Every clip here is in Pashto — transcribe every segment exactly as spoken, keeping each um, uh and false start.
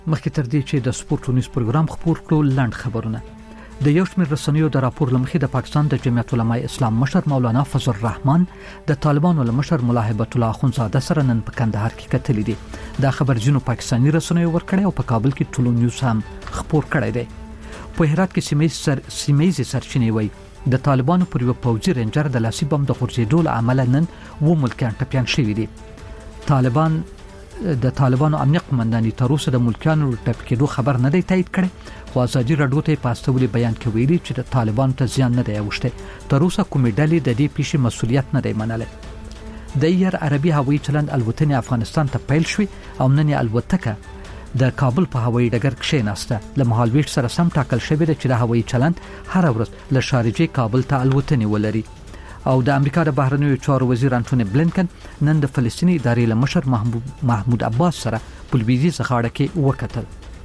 مخکې تر دې چې د سپورت ټونیز پروګرام خبر کړو لاند خبرونه. د یو شمېر رسنیو د راپور لمخې د پاکستان د جمعیت علماء اسلام مشر مولانا فضل الرحمن د طالبانو له مشر ملا هیبت الله اخونزاده سره نن په کندهار کې کتلې دي. دا خبر جنو پاکستاني رسنیو ورکړی او په کابل کې ټولو نیوز هم خبر کړی دی. په هرات کې سیمې سر سیمې سرچینې وای د طالبانو پر یو پوځي رینجر د لاسي بم د غورځېدو له امله نن و ملکیان ټپیان شوي دي. طالبان د طالبانو امنیه قومنداني تر اوسه د ملکیانو ټپ کېدو خبر نه دی تایید کړی، خو ازادي راډیو ته په استولي بیان کې ویلي چې د طالبانو ته زیان نه دی اوښتی. تر اوسه کومې ډلې د دې پیښې مسؤلیت نه دی منلی. د ایر عربي هوایي چلند الوتنې افغانستان ته پیل شوې او نن یې الوتکه د کابل په هوایي ډګر کښېناسته. له مهالویش سره سم ټاکل شوی دی چې د هوایي چلند هر ورځ له شارجې کابل ته الوتنې ولري. او د امریکا د بهرنیو چارو وزیر انټونی بلینکن نن د فلسطیني ادارې له مشر محمود عباس سره په لویدیځ غاړه کې وکتل.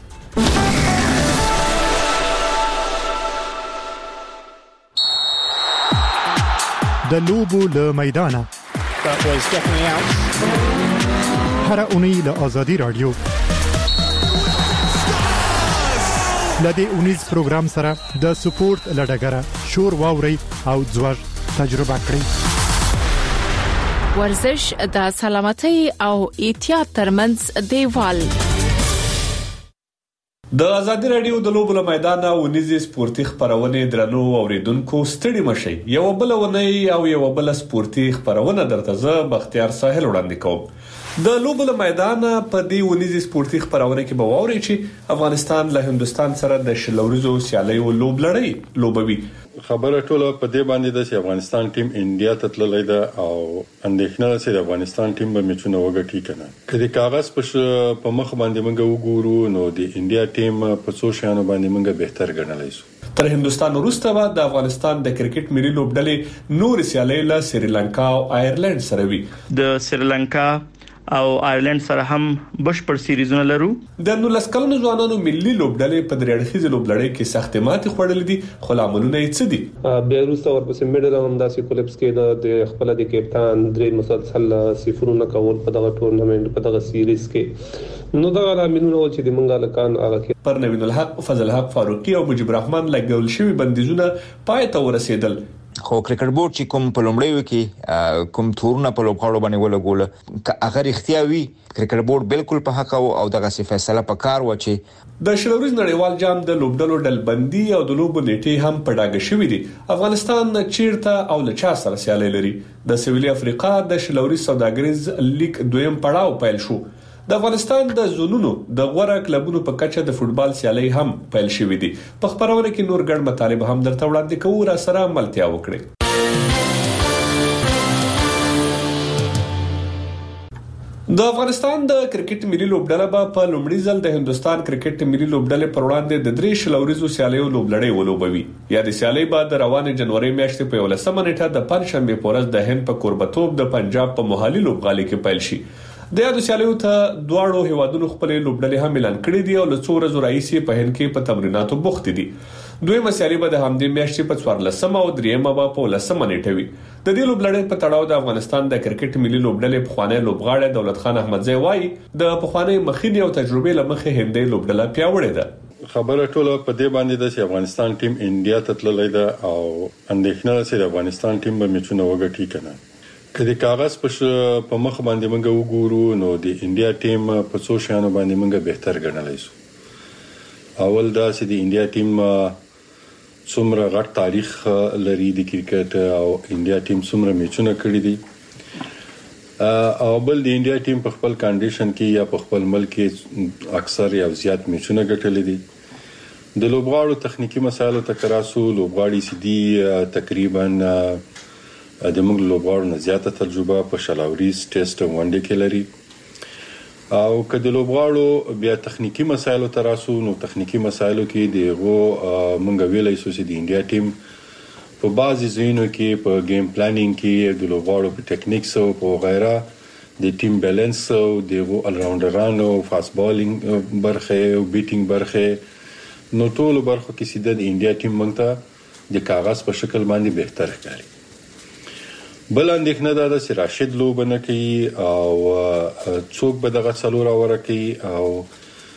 د لوبو له میدانه هر اونۍ له آزادي راډیو لدې اونیز پروګرام سره د سپورت لډګره شور واوري او ځوړ تجربه کړئ. ورزش د سلامتۍ او احتیاط ترمنځ دیوال. د آزادي راډیو د لوبو له میدانه ونیزي سپورتي خبرونه درنو اوریدونکو ستړي مشي. یو بل ونی او یو بل سپورتي خبرونه درته زه بختیار ساحل وړاندې کوم. د لوبو له میدانه په دې ونیزي سپورتي خبرونه کې به واوري چې افغانستان له هندستان سره د شلوريزو سیالیو لوب لړۍ لوبوي. خبره ټوله په دې باندې ده چې افغانستان ټیم انډیا ته تللی ده او اندېښنه ده چې د افغانستان ټیم به میچونه وګټي کنه. کله کاغذ په مخ باندې موږ وګورو نو د انډیا ټیم په څو شانو باندې موږ بهتر ګڼلای شو. تر هندستان وروسته به د افغانستان د کرکټ ملي لوبډلې نور سیالۍ له سریلانکا او آیرلند سره وي. د سریلانکا او آیرلند سره هم بشپړ سیریزونه لرو. د نولس کلنو ځوانانو ملي لوبډلې په درېړخیزه لوبلړۍ کې سخت ماتې خوړلې دي، خو لاملونه یې څه دي؟ بیا وروسته ورپسې میډل هم داسې کولپس کې د خپل د کپتان درې مسلسل صفرونه کول په دغه ټورنمنت په دغه سیریز کې، نو دا لاملونه و چې د منګا لکان هغه پر نوین الحق، فضل حق فاروقي او مجيب الرحمن لګول شوی بندیزونه پای ته ورسېدل. خو کرکټ بورډ چې کوم په لومړیو کې کوم تورونه په لوبغاړو باندې ولګول هغه اختیاري کرکټ بورډ بالکل په حق او دغه فیصله په کار و چې د شلوريز نړیوال جام د لوبډلو ډلبندي او د لوبو نیټه هم په ډاګه شوې دي. افغانستان چیرته او لچا سره سیالي لري. د سویلي افریقا د شلوريز سوداګریز لیگ دویم پړاو پیل شو. د افغانستان د زونونو د غوړه کلبونو په کچه د فوتبال سیالي هم پیل شوې دي. په خبرونه کې نور ګڼ مطالب هم درته وړاندې کوو، را سره ملتیا وکړئ. د افغانستان د کرکټ ملي لوبډله به په لومړي ځل د هندستان کرکټ ملي لوبډلې پر وړاندې د درې شلوريزو سیالیو لوبلړۍ ولوبوي. یا د سیالۍ بعد د روانې جنوري میاشتې په یولسمه نیټه د پنځشنبه په ورځ د هند په کوربتوب د پنجاب په موهالي لوبغالي کې پیل شي. د یادو سیالیو ته دواړو هیوادونو خپلې لوبډلې هم اعلان کړې دي او له څو ورځې راهیسې په هند کې په تمریناتو بوخت دي. دویمه سیالي به د همدې میاشتې په څوارلسمه او دریمه به په ولسمه نیټه وي. د دې لوبلړۍ په تړاو د افغانستان د کرکټ ملي لوبډلې پخوانی لوبغاړی دولت خان احمدزی وایي د پخوانی مخینې او تجربې له مخې هندۍ لوبډله پیاوړې ده. خبره ټوله په دې باندې ده چې افغانستان ټیم انډیا ته تللی ده او اندېښنه ده چې د افغانستان ټیم به میچونه وګټي کنه. کله کاغذ په مخ باندې موږ وګورو نو د انډیا ټیم په څو شانو باندې موږ بهتر ګڼلای شو. اول دا چې د انډیا ټیم څومره غټ تاریخ لري د کرکټ او انډیا ټیم څومره میچونه کړی دي، او بل د انډیا ټیم په خپل کنډیشن کې یا په خپل ملک کې اکثر یا زیات میچونه ګټلې دي. د لوبغاړو تخنیکی مسایلو ته کراسو لوبغاړي سدي تقریبا د موږ لوبغاړو نه زیاته تجربه په شلاوريز ټیسټ او ون ډے کې لري. او کله لوبغاړو بیا تخنیکی مسایلو تراسو نو تخنیکی مسایلو کې دیغه مونږ ویلای شو چې د انډیا ټیم په بازي زینو کې په گیم پلانینګ کې د لوبغاړو په ټیکنیکس او په غیره د ټیم بیلانس او دیغه ال راونډرانو فاست بالینګ برخه او بیټینګ برخه نو ټول برخه کې سیده د انډیا ټیم مونږ ته د کاغذ په شکل باندې بهتر ښکاري. بل اندېښنه دا ده چې راشد لوبه نه کوي او څوک به دغه څلور اوره کوي او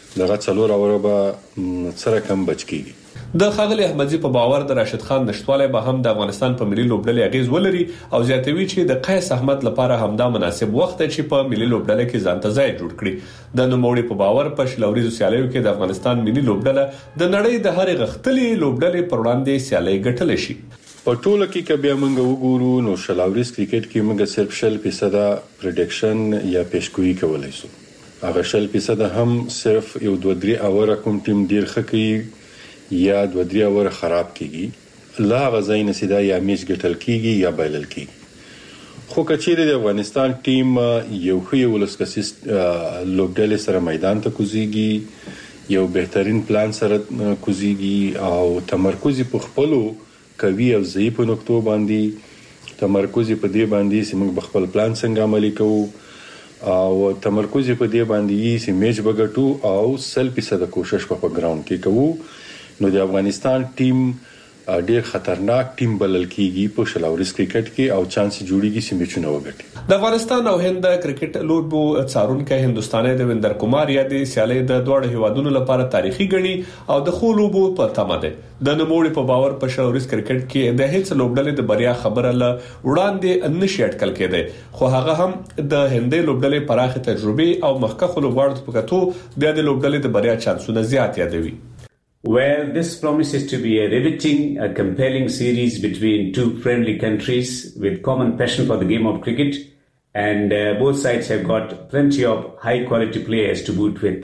دغه څلور اوره به سره کم بچ کیږي. د خاغلی احمدزي په باور د راشد خان نشټواله به هم د افغانستان په ملي لوبډلې اغیز ولري او زیاتوي چې د قیس احمد لپاره همدا مناسب وخت چې په ملي لوبډلې کې ځانته ځای جوړ کړي. د نوموړي په باور په شلوريزو سیالیو کې د افغانستان ملي لوبډله د نړۍ د هر غختلې لوبډلې پر وړاندې سیالي ګټل شي. په ټوله کې کبه موږ وګورو نو شلوريز کرکټ کې موږ صرف شل فیصد پریډکشن یا پیشګوئی کولای شو. هغه شل فیصد هم صرف یو دوه درې اوره کوم ټیم ډیر خکې یا دوه درې اوره خراب کیږي لا غزاین سیدا یا میچ ګټل کیږي یا بایلل کیږي. خو کچېره د افغانستان ټیم یو خو یو لسکسیس لوبډلې سره میدان ته کوزيږي یو بهترین پلان سره کوزيږي او تمرکز په خپلو کوي او ضعیف نقطو باندې تمرکز په دې باندې چې موږ خپل پلان څنګه عملي کوو او تمرکز په دې باندې چې میچ بغټو او سل فیصد کوشش په ګراوند کې کوو. نو د افغانستان ټیم ډېر خطرناک ټیم بلل کیږي په شلوريز کرکټ کې او چانس جوړیږي چې میچونه وګټي. د افغانستان او هند کرکټ لوبو څارونکو هندستاني د ویندر کومار یا د سیالي د دوه هیوادونو لپاره تاریخي غني او د خو لوبو په تمه ده. د نوموړي په باور په شلوريز کرکټ کې د هیڅ لوبډلې د بریا خبره ل وړاندې نشي اټکل کېده خو هغه هم د هندې لوبډلې پراخه تجربه او مخکخ لوبغاړو په کتو بیا د لوبډلې د بریا چانسونه زیات یادوي. Well, this promises to be a riveting, a compelling series between two friendly countries with common passion for the game of cricket, and uh, both sides have got plenty of high-quality players to boot with.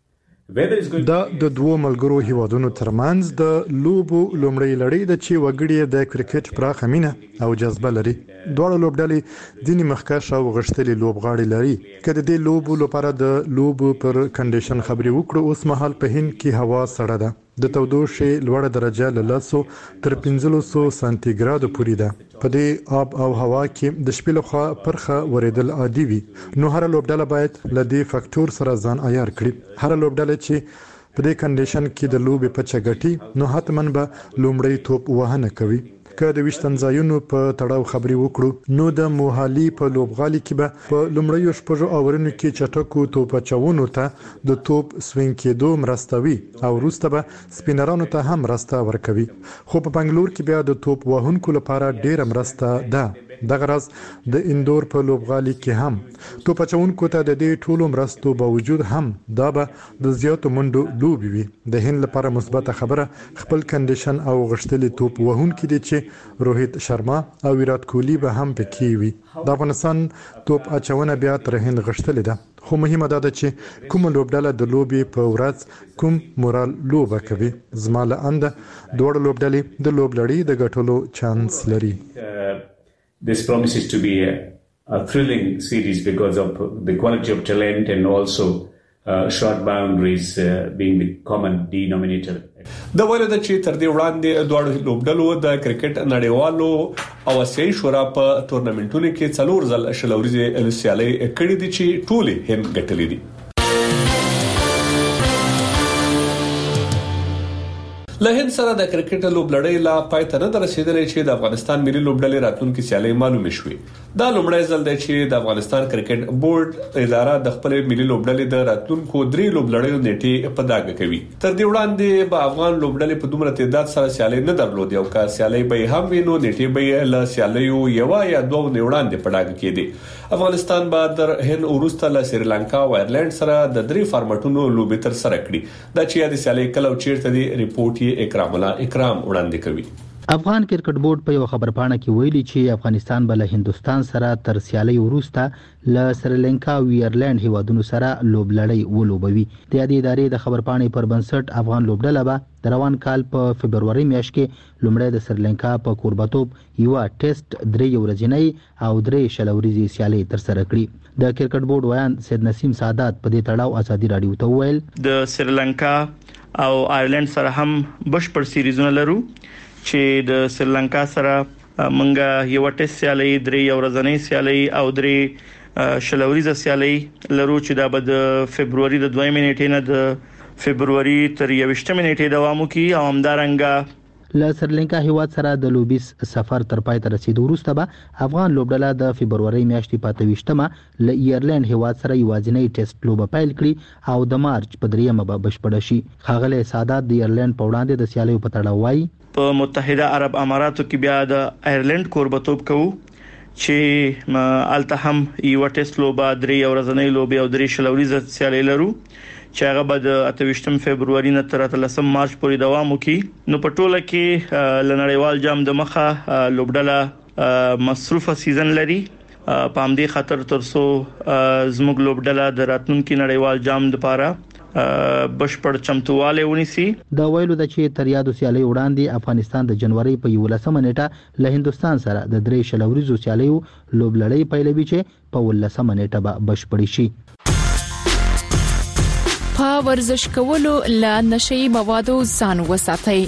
دا د دوه ملګرو هیوادونو ترمنځ د لوبو لومړی لړۍ د چې وګړي د کرکټ پراخه مینه او جذبه لري. دوه لوبډلې ځینې مخکښ او غښتلي لوبغاړي لري. کله د لوبو لپاره د لوبو پر کنډیشن خبري وکړو اوس مهال په هند کې هوا سړه ده. د تودوخه لوړه درجه له لاسو تر پنځلس سوه سانتیګراد پورې ده. په دې آب او هوا کې د شپې لخوا پرخه ورېدل عادي وي. نو هر لوبډله باید له دې فاکټور سره ځان عیار کړي. هر لوبډله چې په دې کنډیشن کې د لوبې په چګټي نو حتمن به لومړی توپ وهنه کوي. که د وشتن ځایونو په تړاو خبري وکړو نو د موهالي په لوبغالي کې به په لومړیو شپږو اورونو کې چټکو توپ چوونو ته د توپ سوینګ کېدو مرستوي او وروسته به سپینرانو ته هم مرسته ورکوي. خو په بنگلور کې بیا د توپ وهونکو لپاره ډېر مرسته ده. دغه راز د اندور په لوبغالي کې هم توپ چوونکو ته د دې ټولو مرستو باوجود هم دا به د زیاتو منډو لوبي وي. د هند لپاره مثبت خبره خپل کنډیشن او غښتلي توپ وهونکي دي چې روهیت شرما او ویرات کوهلی به هم پکې وي. د افغانستان توپ اچونه بیا تر هند غښتلې ده. خو مهمه ده چې کوم لوبډله د لوبي په ورځ کوم مورال لوبه کوي. زما له انده دوه لوبډلې د لوبلړۍ د ګټلو چانس لري. This promises to be a, a thrilling series because of the quality of talent and also uh, short boundaries uh, being the common denominator. د ولید چې تر دې وړاندې دوه لوبډلو د کرکټ نړیوالو او اسیایي شورا په تورنمنټونو کې څلور ځل شلوريزه سیالي کړې دي چې ټولې هم ګټلې دي. له هند سره د کرکټ لوبلړۍ لا پای ته نه رسیدلې چې د افغانستان ملي لوبډلې راتلونکي سیالي معلومه شوې. دا لومړی ځل دی چې د افغانستان کرکټ بورډ اداره د خپل ملي لوبډلې د راتلونکو درې لوبلړیو نیټه په داګه کوي. تر دې وړاندې به افغان لوبډلې په دومره تعداد سره سیالي نه درلودې او که سیالي به هم وینو نیټه به له سیالیو یو یا دوه نیوړاندې په داګه کېدي. افغانستان به در هند ورسته له سریلانکا او ایرلند سره د درې فارمټونو لوبې تر سره کړي. دا چې د سیالي کلو چیرته دی ریپورت اکرام الله اکرام وړاندې کوي. افغان کرکټ بورډ په یو خبرپاڼه کې ویلي چې افغانستان به له هندستان سره تر سیالي وروسته له سریلانکا او ایرلند هیوادونو سره لوبلړۍ ولوبوي. د دې ادارې د خبرپاڼې پر بنسټ افغان لوبډله به د روان کال په فبرवरी میاشت کې لومړی د سریلانکا په کوربتوب یو ټیسټ درې ورځنی او درې شلوريزي سیالي تر سره کړي. د کرکټ بورډ ویان سید نسیم سعادت په دې تړاو ازادي رادیو ته ویل د سریلانکا او ایرلند سره هم بشپړ سیریزونه لرو چې د سریلانکا سره منګه یو ټیسټ سیالي درې ورځنی سیالي او درې شلوريزه سیالي لرو چې دا به د فبرवरी د دوه نیټې نه د فبرवरी تر یوشتمه نیټې دوام کوي او همدارنګه له سریلانکا هیواد سره د لوبیس سفر تر پای ته رسیدو وروسته به افغان لوبډله د فبرवरी میاشتې په اته ویشتمه له ایرلند هیواد سره یوازینی ټیسټ لوبه پیل کړي او د مارچ په دریمه به بشپړ شي. ښاغلی سادات د ایرلند په وړاندې د سیالیو په تړاو وایي په متحده عرب اماراتو کې بیا د ایرلند کوربتوب کوو چې الته هم یو ټیسټ لوبه درې ورځنۍ لوبه او درې شلوريزه سیالي لرو چې هغه به د اته ویشتم فبرवरी نه تر اتلسم مارچ پورې دوام وکړي. نو په ټوله کې لنړیوال جام د مخه لوبډله مصروفه سیزن لري. په همدې خاطر ترڅو زموږ لوبډله د راتلونکي نړیوال جام لپاره بشپړ چمتواله ونیسي. دا ویلو د چې تر یادو سیالي وړاندې افغانستان د جنوري په یولسمه نیټه له هندستان سره د درې شلوريزو سیالیو لوبلړۍ پیلوي چې په ولسمه نیټه به بشپړ شي. په ورزش کولو له نشئی موادو ځان وساتئ.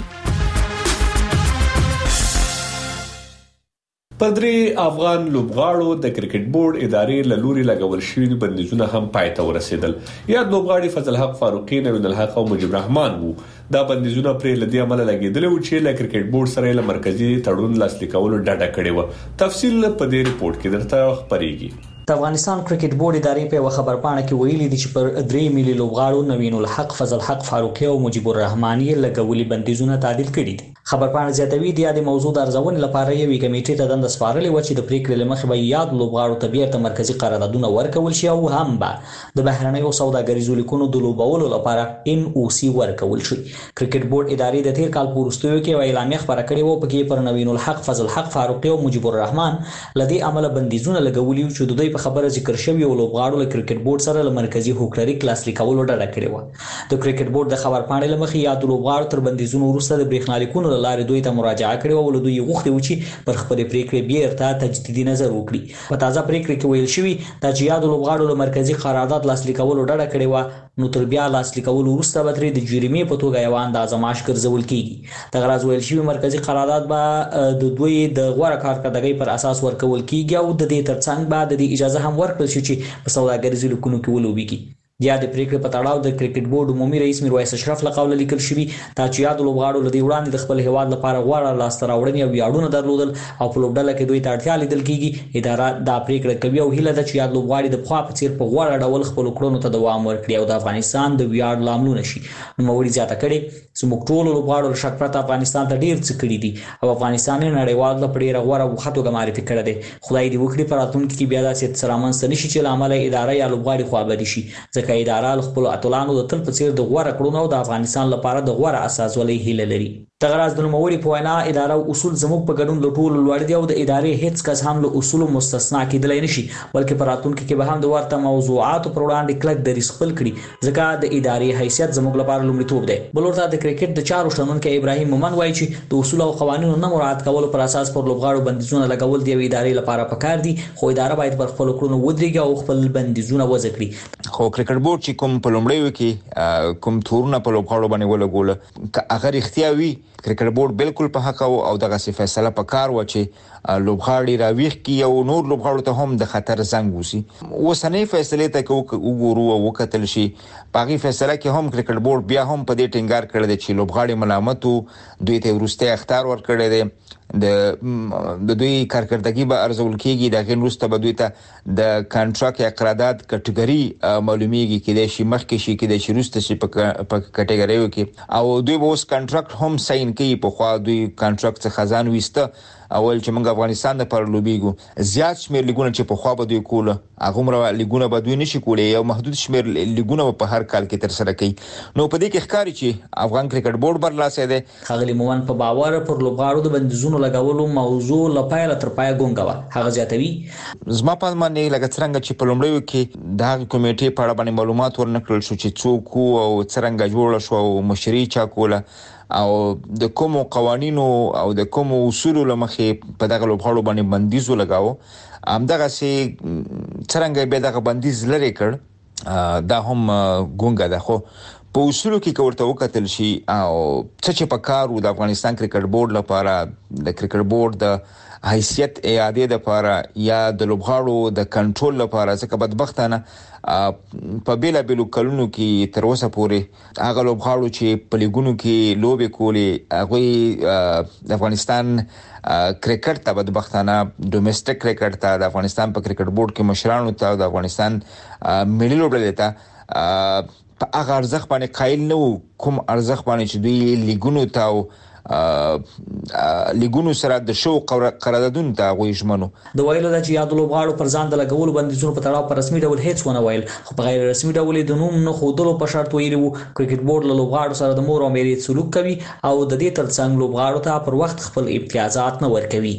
پدری افغان لوبغاړو د کرکټ بورډ ادارې له لوري لګول شوی بندیزونه هم پای ته ورسېدل. یاد لوبغاړي فضل حق فاروقي، نوین الحق او مجيب رحمان وو. دا بندیزونه پرې لدی عمل لګیدل او چې له کرکټ بورډ سره له مرکزی تړون لاسلیک کولو ډاډه کړي و. تفصیل په دې ریپورت کې درته خبرېږي. د افغانستان کرکټ بورډ ادارې په خبر پاڼه کې ویلي دي چې پر درې ملي لوبغاړو نوین الحق، فضل حق فاروقي او مجيب الرحمن یې لګولي بندیزونه تعدیل کړي دي. خبر پاڼه زیاتوي د یادې موضوع د ارزونې لپاره یوې کمیټې ته دنده سپارلې و چې د پریکړې لمخې به یاد لوبغاړو ته بیرته مرکزی قراردادونه ورکول شي او هم به د بهرنیو سوداګریزو لیکونو د لوبولو لپاره ام او سی ورکول شي. کرکټ بورډ ادارې د تیر کال په وروستیو کې اعلامیه خبره کړې و پکې پر نوین الحق، فضل حق فاروقي او مجيب الرحمن لدی عمل بندیزونه لګولي چې د دوی په خبره ذکر شوی یو لوبغاړو له کرکټ بورډ سره له مرکزی هوکړري کلاس لیکولو ډډه کړې و. د کرکټ بورډ د خبر پاڼې لمخې یاد لوبغاړو تر بندیزونو وروسته د برېښنا لیکونو لاره دوی ته مراجعه کړې او له دوی غوښتي و چې پر خپل پریکړې بیرته تجدیدي نظر وکړي. په تازه پریکړه کې ویل شوی دا چې یاد لوبغاړو له مرکزی قرارداد لاسلیک کولو ډډه کړې و، نو تر بیا لاسلیک کولو وروسته به ترې د جریمې په توګه یو اندازه معاش ګرځول کیږي. د غرض ویل شوی مرکزی قرارداد به د دوی د غوړه کارکړدګۍ پر اساس ورکول کیږي او د دې ترڅنګ به د اجازه هم ورکړل شي چې په سوداګریزو لیکونو کې ولوبېږي. یا د پریکړې په تړاو د کرکټ بورډ عمومي رئیس میرویس اشرف له قوله لیکل شوی دا چې یاد لوبغاړو لدی وړاندې د خپل هیواد لپاره غوړه لاسته راوړنې او ویاړونه درلودل او په لوبډله کې دوی ته اړتیا لیدل کیږي. اداره دا پریکړه کوي او هیله ده چې یاد لوبغاړي د خوا په څیر په غوړه ډول خپل کړنو ته دوام ورکړي او د افغانستان د ویاړ لاملونه شي. نوموړي زیاته کړي زموږ ټول لوبغاړو شک پرته افغانستان ته ډیر څه کړي دي او افغانستان نړیوال د پړې غوړه خطوګه معرفي کړی دی. خدای دې وکړي په راتلونکي کې بیا داسې سرامنست نشي چې عمل اداره یا لوبغاړي خوابدي شي، ځکه اداره خپل اتلانو د تل په څیر د غوړه کړونو د افغانستان لپاره د غوړه اساس ولې هیله لري. د غرض د نوموړي په وینا اداره او اصول زموږ په ګډون له ټولو لوړ دي او د ادارې هیڅ کس هم له اصول مستثنا کېدلای نشي، بلکې په راتلونکي کې به هم د ورته موضوعاتو پر وړاندې کلک دریځ خپل کړي، ځکه د ادارې حیثیت زموږ لپاره لومړیتوب دی. بل ورته د کرکټ د چارو شنونکي ابراهیم مومن وایي چې د اصول او قوانینو نه مراعات کول پر اساس پر لوبغاړو بندیزونه لګول دی ادارې لپاره پکار دي، خو اداره باید پر خپل کړنو ودرېږي او خپل بندیزونه وځکړي. خو کرکټ بورډ چې کوم په لومړیو کې کوم تورونه په لوبغاړو باندې ولګول اگر اختیاري کرکټ بورډ بالکل په حق او دغه څه فیصله پکار و چې لوبغاړي راويخ کی او نور لوبغاړو ته هم د خطر زنګ وسی. وسنۍ فیصله ته وګورو او وکتل شي باغی فیصله کې هم کرکټ بورډ بیا هم په دې ټینګار کړی دی چې لوبغاړي ملامتو دوی ته ورسته اختیار ورکړی دی د د دوی کارکړدګي به ارزول کیږي د غن وروسته به دوی ته د کانټراکټ یا قرارداد کټګوري معلومیږي کې د شي مخ کې شي کې د شروسته شي په کټګوریو کې او دوی به اوس کانټراکټ هم ساين کوي. په خوا دوی کانټراکټ څخه خزان وسته اول چې موږ افغانستان د پر لوبیګو زیات شمیر لیګونه چې په خوا به دوی کوله هغه مر لیګونه به دوی نشي کولای یو محدود شمیر لیګونه په هر کال کې تر سره کوي. نو په دې کې ښکاری چې افغان کرکټ بورډ برلاسه ده. خغلی مومن په باور پر لوبغاړو د بندیزونو لګولو موضوع لپاره تر پای ګونګه هغه زیاتوي. زما په معنی لکه څنګه چې په لومړیو کې د هغه کمیټې په اړه باندې معلومات ورنکړل شو چې څوک او څنګه جوړ شو او مشري چا کوله او د کوم قوانینو او د کوم اصولو لمخې په دغه لوبغاړو باندې بندیز ولګاو همدغه سي څنګه به دغه بندیز لري کړ دا هم ګونګه ده. خو په اصولو کې کوړته وکتل شي او څه چې په کارو د افغانستان کرکټ بورډ لپاره د کرکټ بورډ د حیثیت اعاده لپاره یا د لوبغاړو د کنټرول لپاره څخه بدبختانه په بیلا بیلو کلونو کې تر اوسه پورې هغه لوبغاړو چې په لیګونو کې لوبې کولې هغه د افغانستان کرکټ ته بدبختانه ډومېسټک کرکټ ته د افغانستان په کرکټ بورډ کې مشرانو ته د افغانستان ملي لوبډلې ته په هغه ارزښت باندې قایل نه وو کوم ارزښت باندې چې دوی لیګونو ته او لیګونو سره د شو قراردادونو ته غوښ ژمنو د ویلو د یاد لوبغاړو پر ځان د لګولو بندیزونو په تړاو پر رسمي ډول هیڅ ونه ویل خو په غیر رسمي ډول د نوم نه خودلو په شرط ویلو کرکټ بورډ له لوبغاړو سره د مور او میرې سلوک کوي او د دې ترڅنګ لوبغاړو ته پر وخت خپل امتیازات نه ورکوي.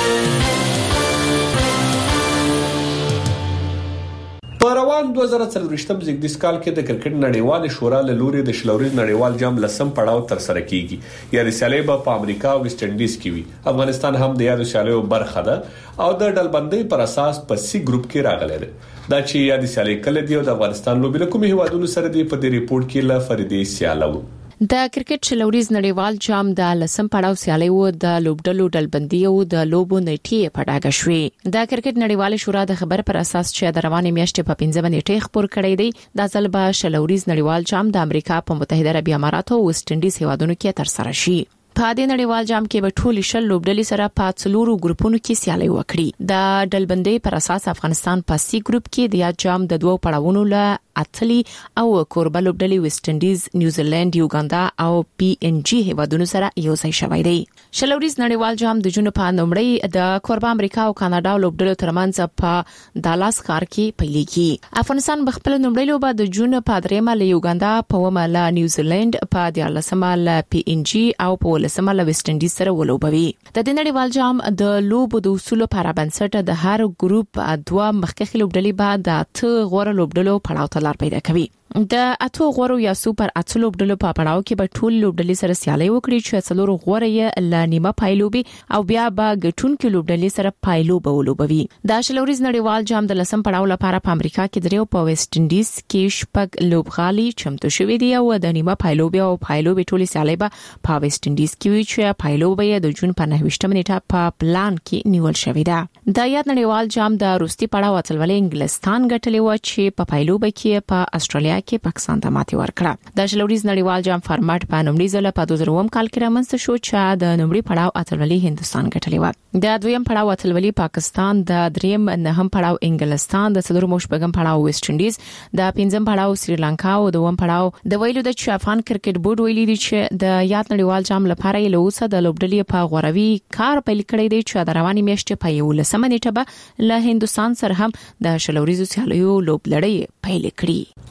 په روان دوه زره څلورویشتم زیږدیز کال کې د کرکټ نړیوال شورا له لوري د شلوريز نړیوال جام لسم پړاو تر سره کیږي. یا د سیالي په امریکا او ویسټ انډیز کې وي. افغانستان هم د یادو سیالیو برخه ده او د ډلبندۍ پر اساس په سی ګروپ کې راغلی دی. دا چې یا د سیالي کله دی او د افغانستان لوبي له کومې هوادونو سره دی په دې ریپورت کې لا فریدي سیالو. د کرکټ شلوريز نړیوال جام د لسم پړاو سیالي و د لوبډلو ډلبندي او د لوبو نیټه په ډاګه شوې. د کرکټ نړیوال شورا د خبر پر اساس چې د روانې میاشتې په پنځمه نیټه خبر کړی دی د ځل به شلوريز نړیوال جام د امریکا په متحده عربي امارات او ویسټ انډیز هیوادونو کې تر سره شي. په دې نړیوال جام کې به ټول شل لوبډلې سره په څلورو ګروپونو کې سیالي وکړي. د ډلبندۍ پر اساس افغانستان په سی ګروپ کې د یاد جام د دوو پړاوونو له اتلی او کوربه لوبډلې ویسټ انډیز، نیوزیلند، یوګاندا او پی ان جی هیوادونو سره یو ځای شوی دی. شلوريز نړیوال جام د جون په نومړی د کوربه امریکا او کاناډا لوبډلو ترمنځ په دالاس ښار کې پیلېږي. افغانستان بخپل نومړی لوبه د جون په دریمه له یوګاندا، په ومه له نیوزیلند، په دیارلسمه له پی ان جی او په ولسمه له ویسټ انډیز سره ولوبوي. د دې نړیوال جام د لوبو د اصولو پر بنسټ د هر ګروپ دوه مخکښ لوبډلې بعد د اته غوړ لوبډلو پړاو لار پیدا کوي. د اتو غوړو یا سوپر اتو لوبډلو په پړاو کې به ټول لوبډلې سره سیالي وکړي چې څلور غوړې یې ل نیمه پایلوبي او بیا به ګټون کې لوبډلې سره پایلوبه ولوبوي. د شلوريز نړیوال جام د لسم پړاو لپاره په امریکا کې دریو په ویسټ انډیز کې شپږ لوبغالي چمتو شوې دي او د نیمه پایلوبي او پایلوبي ټولې سیالي به په ویسټ انډیز کې وي چې پایلوبه د جون په نهه نیټه په پلان کې نیول شوې ده. د یاد نړیوال جام د روسي پړاو اتلولې انګلستان ګټلې و چې په پایلوبه کې په استرالیا کې پاکستان ته ماتې ورکړه. د شلوريز نړیوال جام فارمټ په نومړي ځل په دوه زره اووه کال کې رامنځته شو چې د نومړي پړاو اتلولي هندستان ګټلې و. د دویم پړاو اتلولي پاکستان، د دریم نهم پړاو انګلستان، د څلورم شپږم پړاو ویسټ انډیز، د پنځم پړاو سریلانکا او د اووم پړاو د ویلو د افغان کرکټ بورډ ویلي دی چې د یاد نړیوال جام لپاره یې له اوسه د لوبډلې په غوړوي کار پیل کړی دی چې د روانې میاشتې په یولسمه نیټه به له هندستان سره هم د شلوريزو سیالیو لوبلړۍ پیل کړي.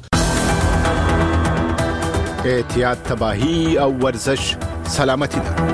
احتیاط، تباہی او ورزش سلامتی ده.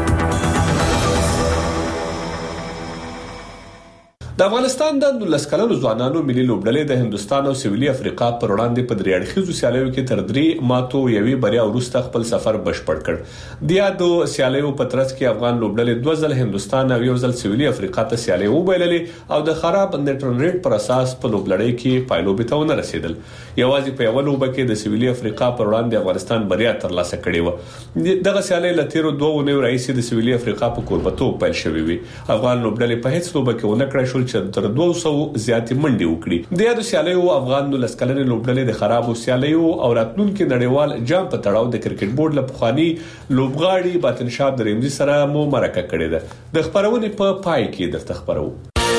د افغانستان د نولس کلنو ځوانانو ملي لوبډلې د هندستان او سویلي افریقا پر وړاندې په درې اړخیزو سیالیو کې تر درې ماتو یوې بریا وروسته خپل سفر بشپړ کړ. د یادو سیالیو په ترڅ کې افغان لوبډلې دوه ځل هندستان او یو ځل سویلي افریقا ته سیالي وبایللې او د خراب نیټرن ریټ پر اساس په لوبډلې کې پایلوبي ته ونه رسیدل. یوازې په یو لوبه کې د سویلي افریقا پر وړاندې افغانستان بریا ترلاسه کړې و. دغه سیالي له تیرو دوه ونیو راځي د سویلي افریقا په کوربتوب پیل شوې وي. افغان لوبډلې په هیڅ لوبه کې ونه کړې شو چې تر دوه سوه زیاتې منډې وکړي. د یادو سیالیو افغان نولس کلنې لوبډلې د خرابو سیالیو او راتلونکو نړیوال جام په تړاو د کرکټ بورډ له پخوانی لوبغاړي باطن شاه درېمزي سره مو مرکه کړې ده. د خبرونې په پای کې درته خبرو.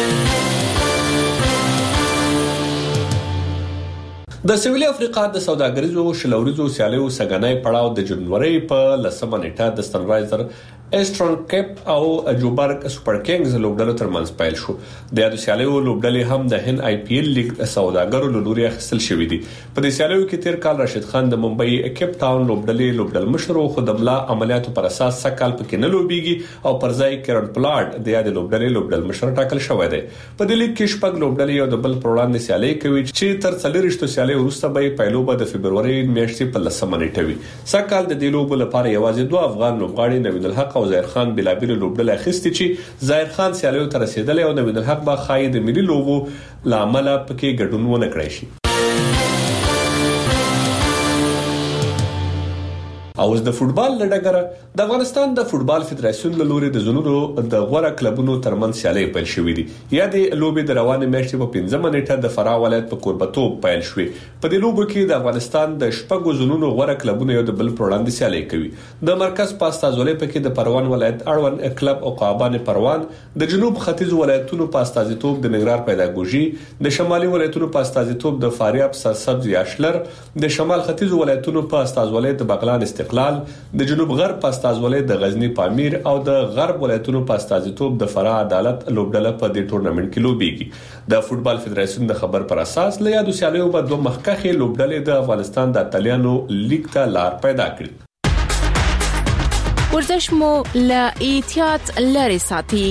د سویلي افریقا د سوداګریزو شلوريزو سیالیو سګنای پړاو د جنوري په لسمه نیټه د سنرایزر ایسټرن کیپ او جوبرګ سپر کینګز لوبډلو ترمنځ پیل شو. د یادو سیالیو لوبډلې هم د هند آی پی ایل لیګ سوداګرو له لوري اخیستل شوې دي. په دې سیالیو کې تیر کال راشد خان د ممبئی کیپ ټاون لوبډلې لوبډل مشر خو د ملا عملیاتو پر اساس سکهال پکې نه لوبيږي او پر ځای کیرن پلاډ د یاد لوبډلې لوبډل مشر ټاکل شوی دی. په دې لیګ کې شپږ لوبډلې یو د بل پر وړاندې سیالي کوي چې تر څلورشتو سیالي وروسته به پایلوبه د فبرवरी میاشتې په لسمه نیټه وي. سکهال د دې لوبو لپاره یوازې دوه افغان لوبغاړي نوید الحق او ظاهر خان بلا بیل لوبډل اخیستي چې ظاهر خان سیالیو ته رسیدلی او نوید الحق با خای د ملي لوبو لامل پکې ګډون ونه کړی شي. او د فوتبال لړګره د افغانستان د فوتبال فدراسیون له لوري د زونونو د غوړه کلبونو ترمنځ سیالي پیل شوې دي یا د لوبي د روانه میاشتې په پنځمه نیټه د فراه ولایت په کوربتوب پیل شوې په دې لوبو کې د افغانستان د شپږو زونونو غوړه کلبونو یو د بل پر وړاندې سیالي کوي د مرکز په استازولۍ پکې د پروان ولایت اړوند کلب عقابان پروان د جنوب ختیځ ولایتونو په استازیتوب د ننګرهار پیداګوژي د شمالي ولایتونو په استازیتوب د فاریاب سرسبز یاشلر د شمال ختیځ ولایتونو په استازولۍ د بغلان استقلال د جنوب غرب په استازولۍ د غزنی پامیر او د غرب ولایتونو په استازیتوب د فراه عدالت لوبډله په دې ټورنمنت کې لوبيږي د فوتبال فدراسیون د خبر پر اساس له یادو سیالیو په دوه مخکخه لوبډلې د افغانستان د اتلیانو لیګ ته لار پیدا کړې ورزش مو له احتیاط لري ساتي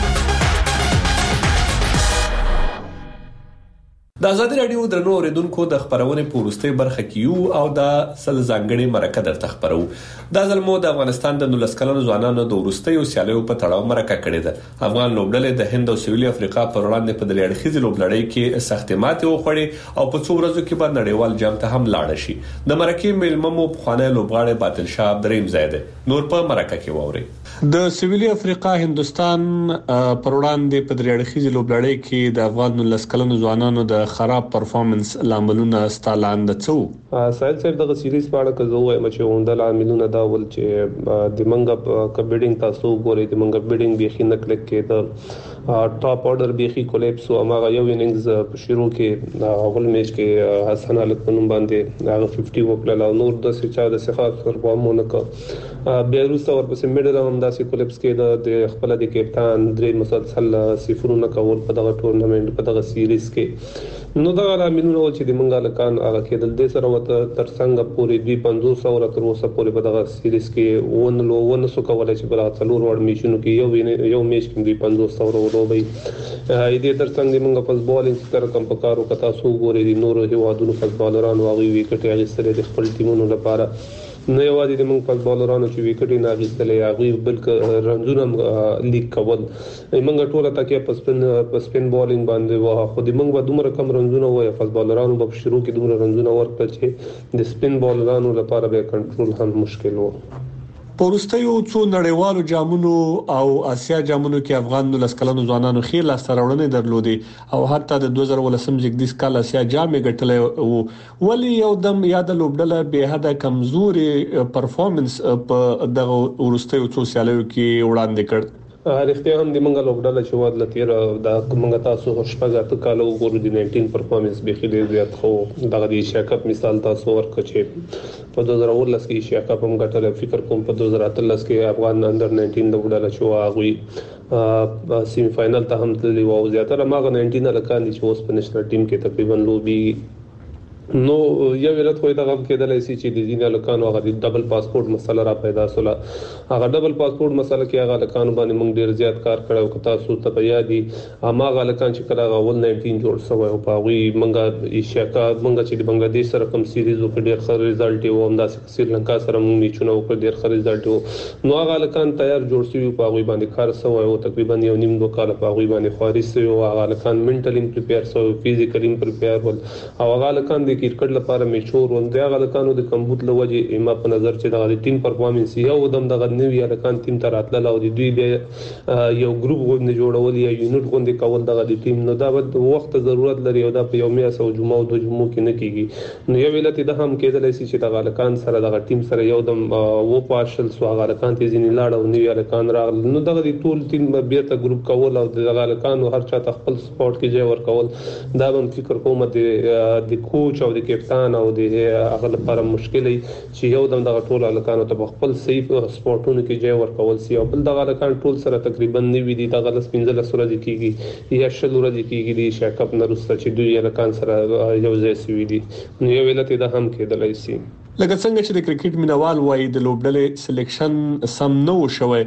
د ازادي رادیو درنو اوریدونکو د خبرونه پورسته برخه کیو او د سل زنګړي مرکه درته خبرو د ځلمو د افغانستان د نولس کلنو ځوانانو د ورستیو سیالیو په تړاو مرکه کړې ده افغان لوبډلې د هند او سویلي افریقا پر وړاندې په دلیړخیز لوبلړۍ کې سخت ماتې وخوړې او په څو ورځو کې به نړیوال جام ته هم لاړ شي د مرکې ملممو په خانه لوبغاړي باطل شاه دریم زیاده نور په مرکه کې ووري د سویلي افریقا هندستان پر وړاندې په دلیړخیز لوبلړۍ کې د افغان نولس کلنو ځوانانو د خراب پرفورمنس لاملونه ستالاند څو سایل صاحب دغه سیریز په اړه کوم وایم چې اونډه لاملونه دا ول چې د منګه کبډینګ تاسو ګوري د منګه بډینګ بيخي نکلک کې د ټاپ اورډر بيخي کولیپس او هغه یو اننګز په شروع کې اول میچ کې حسن علي په نوم باندې هغه پنځه وکړل او نور د سچا د صفات پرفورمونه کو بیروس اور په میډل هم داسې کولیپس کې د خپل د کپتان درې مسلسل صفرونه کول په دغه ټورنمنت په دغه سیریز کې نو دا لاملونه چې د منګالکان هغه کېدل د سره وته تر څنګه پوری دوه پنځوس او تر اوسه پوری په دغه سیریز کې ون لو ون سو کولای چې بل څلور وړ میشونو کې یو یو میش کې دوه پنځوس او ولوبي دې تر څنګه موږ په بالینګ سره کم پکارو کتا سو ګوري د نورو هیوادونو په بالران واغوي وکټ یې سره د خپل ټیمونو لپاره نو یوازې د موږ په بالرانو چې وکټ نه غوښتلې هغه بلکې رنزونه لیک کول موږ ټوله تکي په سپین په سپین بالینګ باندې واه خو د موږ دومره کم رنزونه وای په بالرانو په شروع کې دومره رنزونه ورکړل چې د سپین بالرانو لپاره به کنټرول هم مشکل و پورستیو څو نړیوالو جامونو او آسیا جامونو کې افغان نولس کلنو ځوانانو خیر لاس راوړنې درلودې او حتی د دوه زره ولسم جګدیس کال آسیا جامې ګټلې وو ولی یو دم یاد لوبډله به حد کمزوري پرفورمنس په دغه ورستیو څو سیالیو کې وړاندې کړ اړتیا هم د منګل لوبډله چې واد لتیر د منګ تاسو هرڅپګه ته کالو ګورو د نولس پرفورمنس به خېل زیات خو دغه د ایشیا کپ مثال تاسو ورکړي په دوه زره ولس کې ایشیا کپ هم ګټل فکر کوم په دوه زره اتلس کې افغان انډر نولس لوبډله چې واغوي سیمی فائنل ته هم تللی و او زیاتره ماغه نولس لکان چې اوس په نېشنل ټیم کې تقریبا لوبي نو یو ولادت خو دا غو کېدلای شي چې د دینه لکانو هغه د ډبل پاسپورت مسله را پیدا سوله هغه ډبل پاسپورت مسله کې هغه لکانو باندې موږ ډیر زیات کار کړو که تاسو ته په یادي هغه لکان چې کله هغه ول نولس جوړ شوی او په وی موږ ایشیا کپ موږ چې د بنگلاديش سره کوم سیریز وکړ ډیر ښه ریزلټ و هم د سریلانکا سره موږ میچونه وکړ ډیر ښه ریزلټ و نو هغه لکان تیار جوړ شوی په وی باندې کار شوی او تقریبا یو نیم دوه کال په وی باندې خواري شوی او هغه لکان منټلی پریپیر شوی فزیکلی پریپیر ول او هغه لکان د کرکټ لپاره میچور ولدا غلکانو د کمبوت لوجه ما په نظر چې د ټیم پرفورمنس یو دم د نوې الکان ټیم تر اتل او د دوی به یو ګروپ غوښنه جوړول یا یونټ غوندي کول دغه د ټیم نو دا د وخت ضرورت لري او دا په یو میاس او جمعه او د جمعو کې نه کیږي نو یو ویلته د هم کېدل شي چې د غلکان سره د ټیم سره یو دم و پاشل سو غلکان ته ځینې لاړ او نوې الکان راغل نو دغه د ټول ټیم بیرته ګروپ کول او د غلکان هر چا خپل سپورت کې ځای ورکول دا هم فکر کوم د د کوچ او د کپتان او د هغه لپاره مشکل چې یو دم د ټول الکانو ته خپل صحیح سپورټونو کې ځای ورکول سی او بل د الکان ټول سره تقریبا نوې دي د غلس پنځله سره د کیږي یا شل ورځې کیږي د شاکپ نرسته چې دوی الکان سره یو ځای سوي دي نو یو ولته د هم کېدلای شي لکه څنګه چې د کرکټ مینوال وایي د لوبډلې سلیکشن سم نو شوی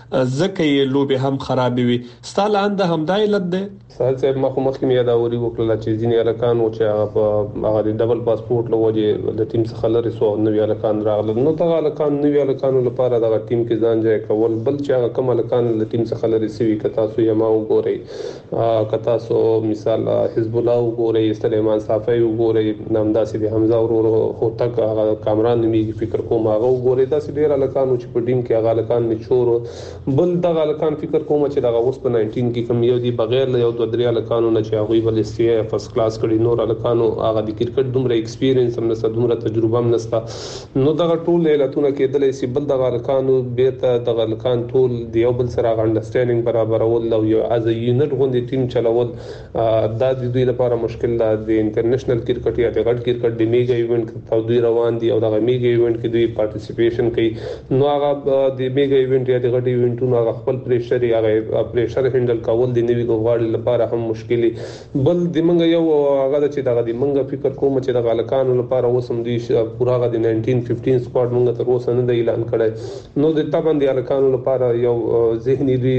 ځکه یې لوبي هم خراب وي. ستالاند همدای علت ده. سال صاحب ما خو مخکې یاد اوري وکړه چې ځینې الکان و چې هغه په هغه ډبل پاسپورت لوجه د ټیم څخه لري سو نو وی الکان راغله. نو دا الکان نو وی الکانو لپاره د ټیم کې ځان ځای کول بل چې هغه کوم الکان د ټیم څخه لري سوي کتا سو یما وګوري کتا سو مثال حزب الله وګوري سليمان صافي وګوري نامداسي د حمزه ورور هوتک هغه کامران نیمه فکر کوم هغه وګوري دا چې ډیر الکان چې په ټیم کې هغه الکان نشور بل د الکان فکر کوم چې دا اوس په ناینټین کې کم یو دی بغیر یو درې الکانو نه چې هغه بل سی فرست کلاس کړي نور الکانو هغه د کرکټ دومره ایکسپیرینس هم نشته دومره تجربه هم نشته نو دا ټول علتونه کېدل چې بل د الکانو بیرته د الکان ټول دی یو بل سره انډرستانډینګ برابرول او یو از یونټ غوندي ټیم چلول دا د دوی لپاره مشکل ده. د انټرنیشنل کرکټ یا د غټ کرکټ د میګا ایونت ته دوی روان دي او د میګا ایونت کې دوی پارټیسیپیشن کوي نو هغه د میګا ایونت یا د غټ ایونتونو هغه خپل پریشر یا پریشر هندل کول د نوی غواړي لپاره هم مشکلي بل د منګ یو هغه چې دغه د منګ فکر کوم چې د غالکانو لپاره وسم دي پورا غ د ناینټین ففټین سکواډ منګ تر اوسه نه د اعلان کړي نو د تابند غالکانو لپاره یو ذهني دی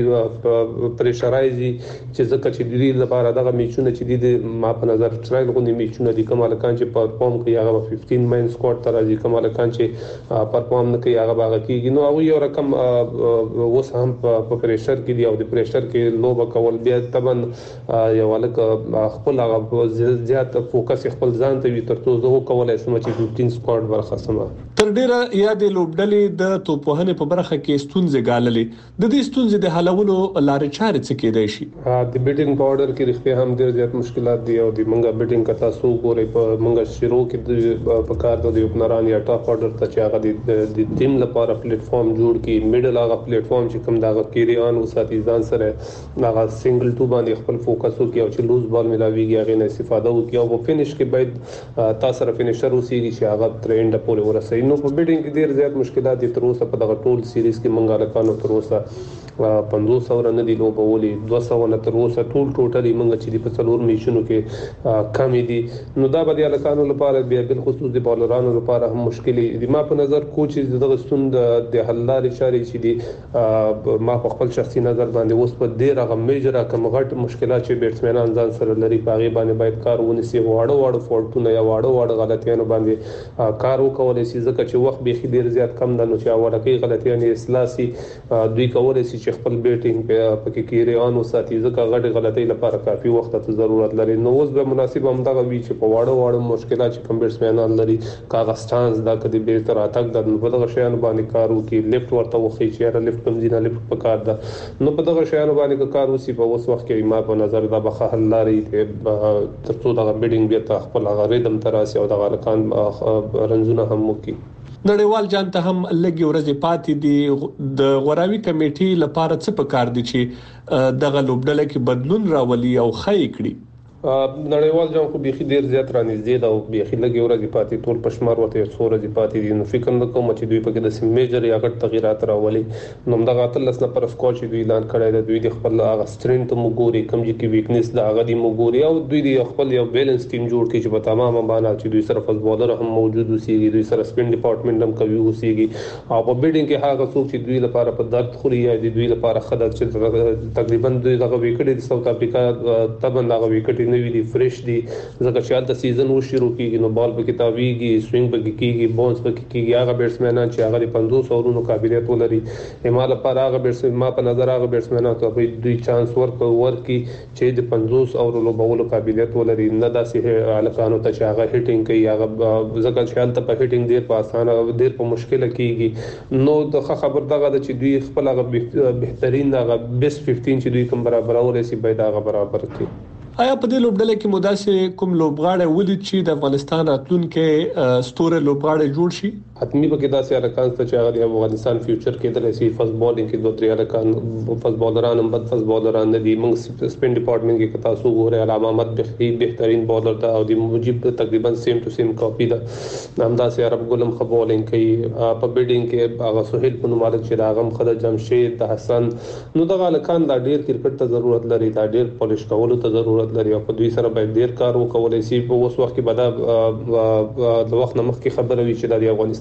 پریشرایزي چې ځکه چې د دې لپاره دغه میچونه چې د ما په نظر ټرایل غونډې میچونه د کمالکان چې پرفورم کوي هغه ففټین مین سکواډ تر راځي کمالکان چې پرفورم نه کوي هغه باغ کیږي نو هغه یو رقم اوس هم په پریشر کې دی او د پریشر کې لوبه کول بیا تبند یو الک خپل هغه زیات فوکس خپل ځان ته وي ترڅو زه کولای شم چې ففټین سکواډ ورخصمه تر ډیره یا د لوبډلې د توپوهنې په برخه کې ستونزې ګاللې د دې ستونزې د حلولو لارې چارې څه کېدای شي. د بیټینګ پاوډر کې رښتیا هم ډیر زیات مشکلات دي او د منګه بیټینګ کتا سو ګوري په منګه شروع کې په کار د اوپنران یا ټاپ آرډر ته چې هغه د ټیم لپاره پلیټ فارم جوړ کړي میډل هغه پلیټ فارم چې کوم دا کیری آن وساتي ځان سره هغه سنگل ټو باندې خپل فوکس وکړي او چې لوز بال ملاويږي هغه نه استفاده وکړي او په فینیش کې باید تاسو سره فینیشر اوسېږي چې هغه ترند پورې ورسېږي نو په بیټینګ کې ډیر زیات مشکلات دي تر اوسه په دغه ټول سیریز کې منګه لکانو تر اوسه پنځوس سو نه دی لوبولي دوه سو نه تر اوسه ټول ټوټالي منګه چې په څلور میچونو کې کمی دي نو دا به د لکانو لپاره بیا بل خصوص د بالرانو لپاره هم مشکلي دي. ما په نظر کوچ دغه ستوند د حل لارې چاري چې دي ما په خپل شخصي نظر باندې اوس په ډیر هغه میجر کم غټ مشکلات چې بیټسمنان ځان سره لري پاغي باندې باید کار ونیسي واړه واړه فالټونه یا واړه واړه غلطیانو باندې کار وکولای شي ځکه چې وخت به ډیر زیات کم ده نو چې اول کې غلطیانې اصلاح سي دوی کولای شي چې خپل بیټینګ په کې کیری آن وساتي ځکه غټ غلطۍ لپاره کافي وخت ته ضرورت لري نو اوس به مناسب هم دا وی چې په واړه واړه مشکلات چې کم بیټسمنان لري کاغذ سټانس دا کدي به تر اتاک د په دغه شیانو باندې کار وکي لیفت ورته وخی چې لیفت کم دینه لیفت په کار ده نو په دغه شیانو باندې کار وسی په اوس وخت کې ما په نظر دا به حل لري ترڅو دغه بیټینګ به ته خپل هغه ریدم تراسي او دغه لکان رنزونه هم وکي. نړیوال جام ته هم لګي ورځې پاتې دي د غوراوي کمیټې لپاره څه پکار دي چې دغه لوبډله کې بدلون راولي او خې کړي. نړیوال جام خو بيخي ډیر زیات رانږدې دا او بيخي لګي ورځې پاتې ټول پښمار وته څو ورځې پاتې دي نو فکر نه کوم چې دوی په کې د سیم میجر یا غټ تغیرات راولي نو دغه اتلس نه پر سکواد چې دوی اعلان کړی دی دوی د خپل هغه سترنث مګوري کم چې ویکنس دا هغه دی مګوري او دوی د خپل یو بیلانس ټیم جوړ کړي چې په تمامه باندې چې دوی سره فوټبالر هم موجود اوسېږي دوی سره سپین ډپارټمنټ هم کوي اوسېږي او په بیډینګ کې هغه څوک چې دوی لپاره په درد خوري یا دوی لپاره خدای چې تقریبا دوی دغه وکټ د ساوث افریقا تبن دغه وکټ نه وی دي فرش دي ځکه چې حالت سیزن و شروع کیږي نو بال په کتابيږي سوینګ په کیږي بونس په کیږي هغه بیټسمنان چې هغه پنځوس اورونو قابلیت ولري هماله پر هغه بیټسمن ما په نظر هغه بیټسمنان ته به دوی چانس ورکو ورکي چې د پنځوس اورونو بولو قابلیت ولري نه داسې الکانو ته چې هغه هټینګ کوي هغه ځکه چې حالت په هټینګ ډیر په اسانه ډیر په مشکله کیږي نو د خبر دغه چې دوی خپل هغه بهترین هغه بیس پنځه چې دوی کوم برابر اورسي باید هغه برابر کړي. آیا په دې لوبډله کې مداسې کوم لوبغاړی ولید چې د افغانستان راتلونکي ستوره لوبغاړی جوړ شي؟ حتمی به کې داسې الکان ته چې هغه د افغانستان فیوچر کې د رسي فاست بالینګ کې دوه درې الکان فاست بالران هم بد فاست بالران دي موږ سپین ډپارټمنټ کې تاسو ګورئ علامه احمد بخي بهترین بالر ده او د مجيب تقریبا سیم ټو سیم کاپی ده همداسې عرب ګلم خو بالینګ کوي په بیډینګ کې هغه سہیل په نوم مالک چې راغم خدای جمشید د حسن نو دغه الکان دا ډیر کرکټ ته ضرورت لري دا ډیر پالیش کولو ته ضرورت لري او په دوی سره باید ډیر کار وکولای شي په اوس وخت کې بدا د وخت نه مخکې خبره وی چې د افغانستان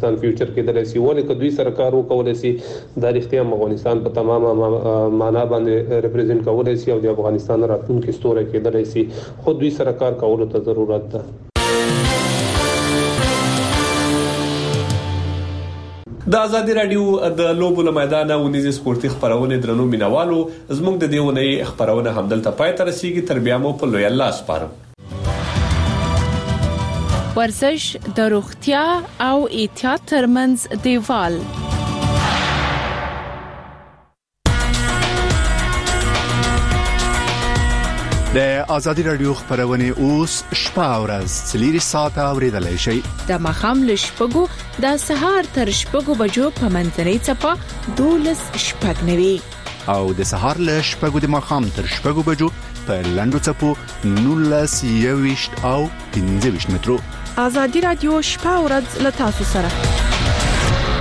افغانستان فیوچر کېدلی شي ولې که دوی سره کار وکولای شي د اړتیا افغانستان په تمامه معنا باندې ریپرزینټ کولای شي او د افغانستان راتلونکي ستوری کېدلی شي خو دوی سره کار کولو ته ضرورت ده. د ازادي رادیو د لوبو لمیدان او نيزي سپورتي خبرونه درنو مینوالو زموږ د دیونه خبرونه همدلته پای ته رسیدي تر بیا مو په لوی الله سپارم. ورزش د روغتیا او احتیاط ترمنځ دیوال. د ازادي رادیو خبرونه اوس شپه او ورځ څلوري ساعته اوریدلای شئ. د مخام لشپګو د سهار تر شپګو بجو په منځنۍ چپه دولس شپږ نوي او د سهار لشپګو د مخام تر شپګو بجو په لندو چپو نولس یويشت او پنځه ویشت مترو. ازادي رادیو شپه او ورځ له تاسو سره.